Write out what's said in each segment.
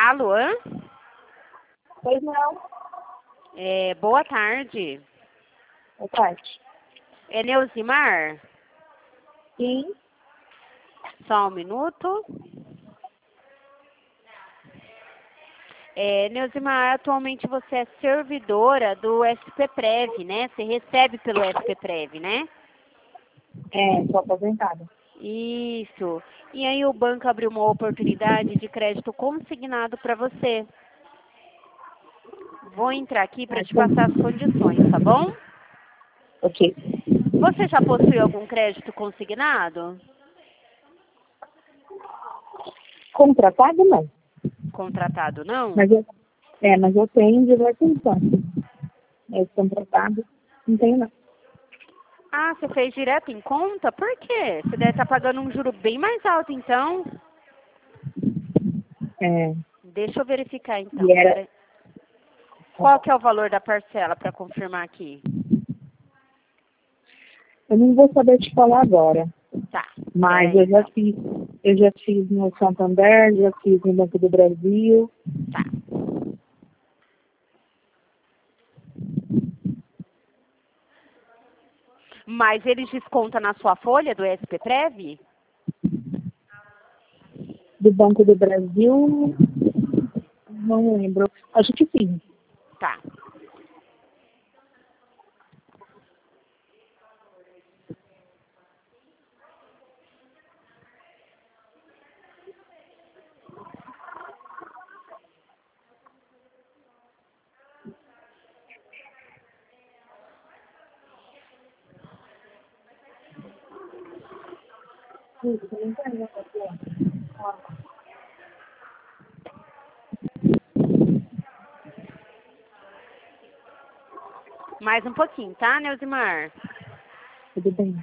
Alô? Pois não. Boa tarde. Boa tarde. É Neusimar? Sim. Só um minuto. Neusimar, atualmente você é servidora do SPPrev, né? Você recebe pelo SPPrev, né? Sou aposentada. Isso. E aí o banco abriu uma oportunidade de crédito consignado para você. Vou entrar aqui para te passar as condições, tá bom? Ok. Você já possui algum crédito consignado? Contratado não. Contratado, não? Mas eu tenho diversos bancos. Esse contratado não tenho não. Ah, você fez direto em conta? Por quê? Você deve estar pagando um juro bem mais alto, então. Deixa eu verificar, então. E era... Peraí. Qual que é o valor da parcela para confirmar aqui? Eu não vou saber te falar agora. Tá. Mas Peraí, eu já fiz no Santander, já fiz no Banco do Brasil. Tá. Mas eles descontam na sua folha do SPPrev? Do Banco do Brasil, não lembro. Acho que sim. Tá. Mais um pouquinho, tá, Neusimar? Tudo bem.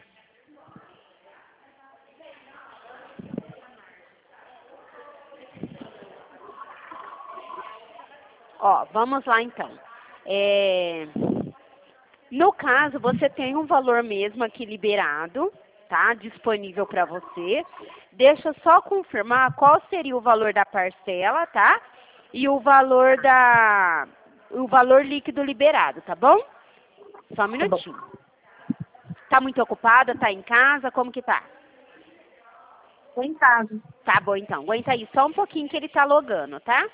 Ó, vamos lá, então. No caso, você tem um valor mesmo aqui liberado, tá? Disponível para você. Deixa eu só confirmar qual seria o valor da parcela, tá? E o valor líquido liberado, tá bom? Só um minutinho. Tá muito ocupada? Tá em casa? Como que tá? Estou em casa. Tá bom, então. Aguenta aí só um pouquinho que ele tá logando, tá?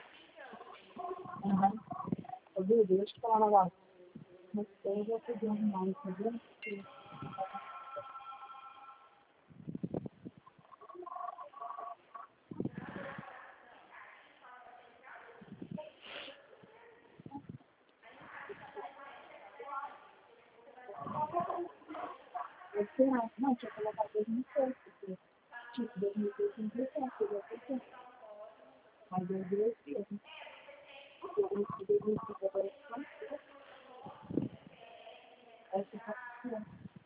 Deixa eu te falar um negócio. Mas eu vou pedir um nome, tá vendo? Não, tinha colocado 2006, porque tipo, 2006 não tem tempo, eu já sei tempo. Mas eu vi esse mesmo. Eu vi esse 2005 agora que não sei. Essa tá funcionando.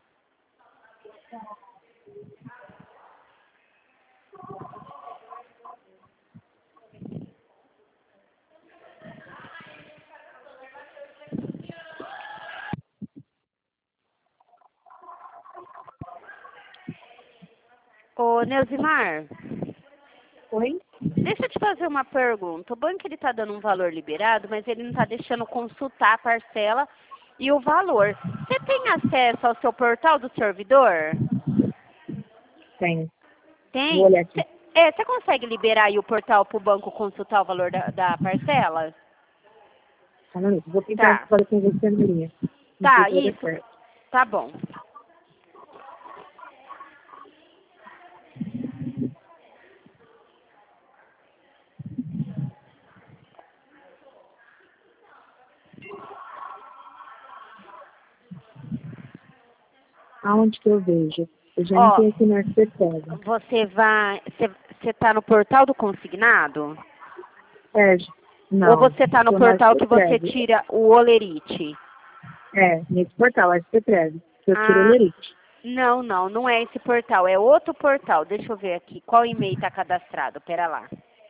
Ô, Neusimar, Oi? deixa eu te fazer uma pergunta. O banco ele tá dando um valor liberado, mas ele não tá deixando consultar a parcela e o valor. Você tem acesso ao seu portal do servidor? Tenho. Vou Tem? olhar aqui. Você consegue liberar aí o portal para o banco consultar o valor da parcela? Só um minuto. Vou tentar Tá. falar com você na linha. Não sei Tá, se vai dar isso. certo. Tá bom. Aonde que eu vejo? Eu já Ó, entrei aqui no SPTEG. você tá no portal do consignado? Sérgio? Ou Não. você tá no Estou no portal que você SPTEG. tira o olerite? Nesse portal, SPTEG. Que eu tiro o Ah, lerite. não é esse portal, é outro portal. Deixa eu ver aqui, qual e-mail tá cadastrado? Pera lá.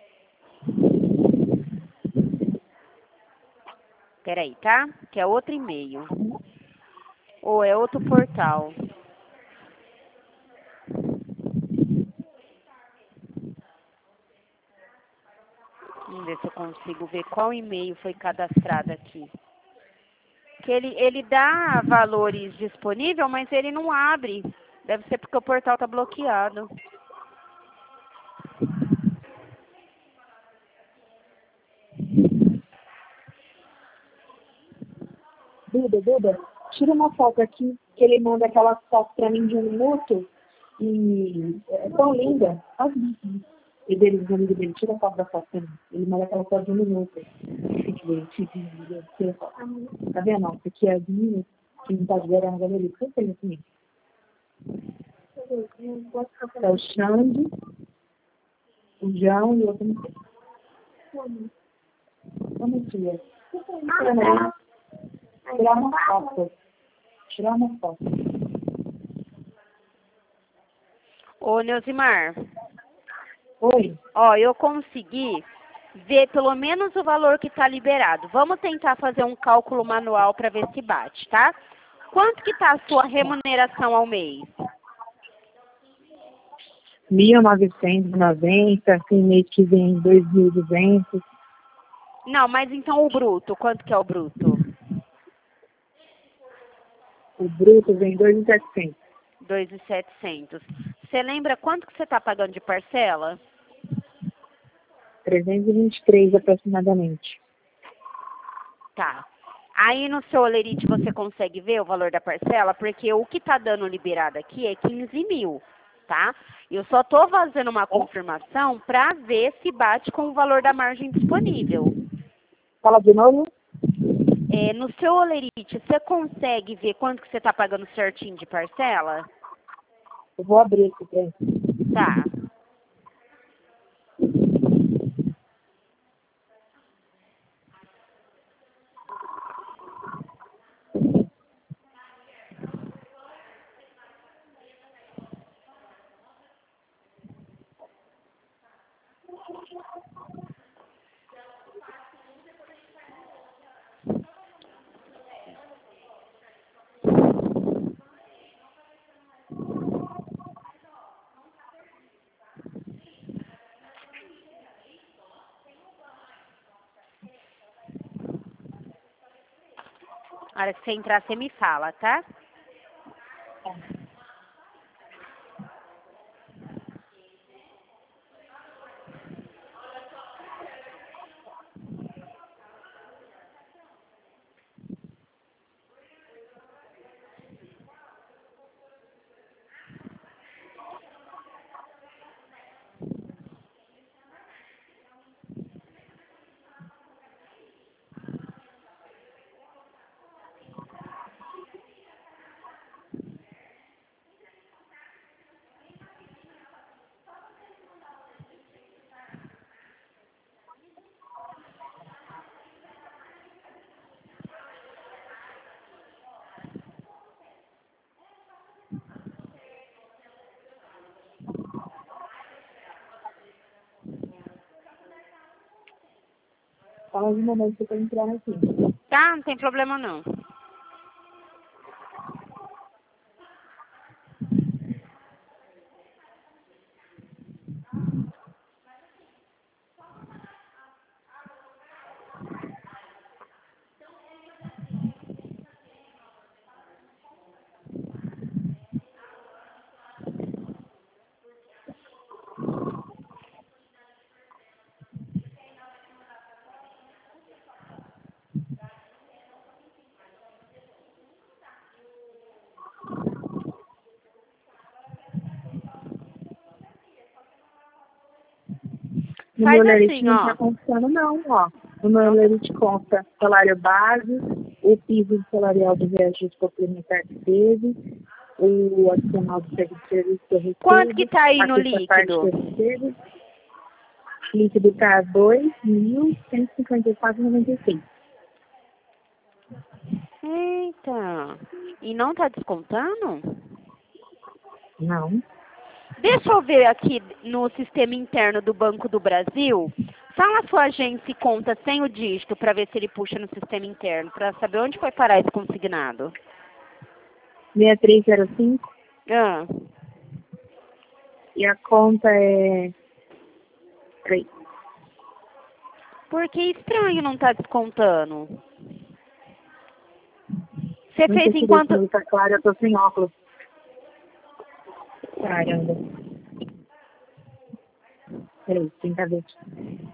Pera aí, tá? Que é outro e-mail. Ou é outro portal. Vamos ver se eu consigo ver qual e-mail foi cadastrado aqui. Que ele dá valores disponíveis, mas ele não abre. Deve ser porque o portal está bloqueado. Duda, tira uma foto aqui, que ele manda aquela foto pra mim de 1 minuto. E é tão linda. Olha e dele, os amigos dele, tira a foto da foto pra mim. Ele manda aquela foto de 1 minuto. Tá vendo? Nossa, aqui é a minha, que não tá de verão, olha ali. O que tem aqui? É o Xande, o João e o outro não sei. Vamos ver. Tirar uma foto. Tirar uma foto. Ô, Neusimar. Oi. Ó, eu consegui ver pelo menos o valor que está liberado. Vamos tentar fazer um cálculo manual para ver se bate, tá? Quanto que está a sua remuneração ao mês? 1.990, assim, mês que vem 2.200. Não, mas então o bruto, quanto que é o bruto? O bruto vem 2.700. 2.700. Você lembra quanto que você está pagando de parcela? 323 aproximadamente. Tá. Aí no seu Olerite você consegue ver o valor da parcela? Porque o que está dando liberado aqui é 15 mil, tá? Eu só estou fazendo uma confirmação para ver se bate com o valor da margem disponível. Fala de novo. No seu Olerite, você consegue ver quanto que você está pagando certinho de parcela? Eu vou abrir aqui, trem. Tá. Na hora que você entrar, você me fala, tá? Fala de momento que eu tô entrando aqui. Tá, não tem problema não. No Faz meu Lerite assim, não ó. tá contando não, ó. No meu Lerite conta salário base, o piso salarial do reajuste complementar que teve, o adicional do serviço que eu Quanto que recebo, tá aí a no sexta parte que eu líquido? recebo, líquido tá 2.154,96. Eita. E não tá descontando? Não. Deixa eu ver aqui no sistema interno do Banco do Brasil. Fala a sua agência e conta sem o dígito para ver se ele puxa no sistema interno, para saber onde foi parar esse consignado. 6305 Ah, e a conta é... Peraí. Porque estranho não tá descontando. Você fez Muito enquanto... tá claro, eu tô sem óculos. Caramba. Peraí, tenta ver.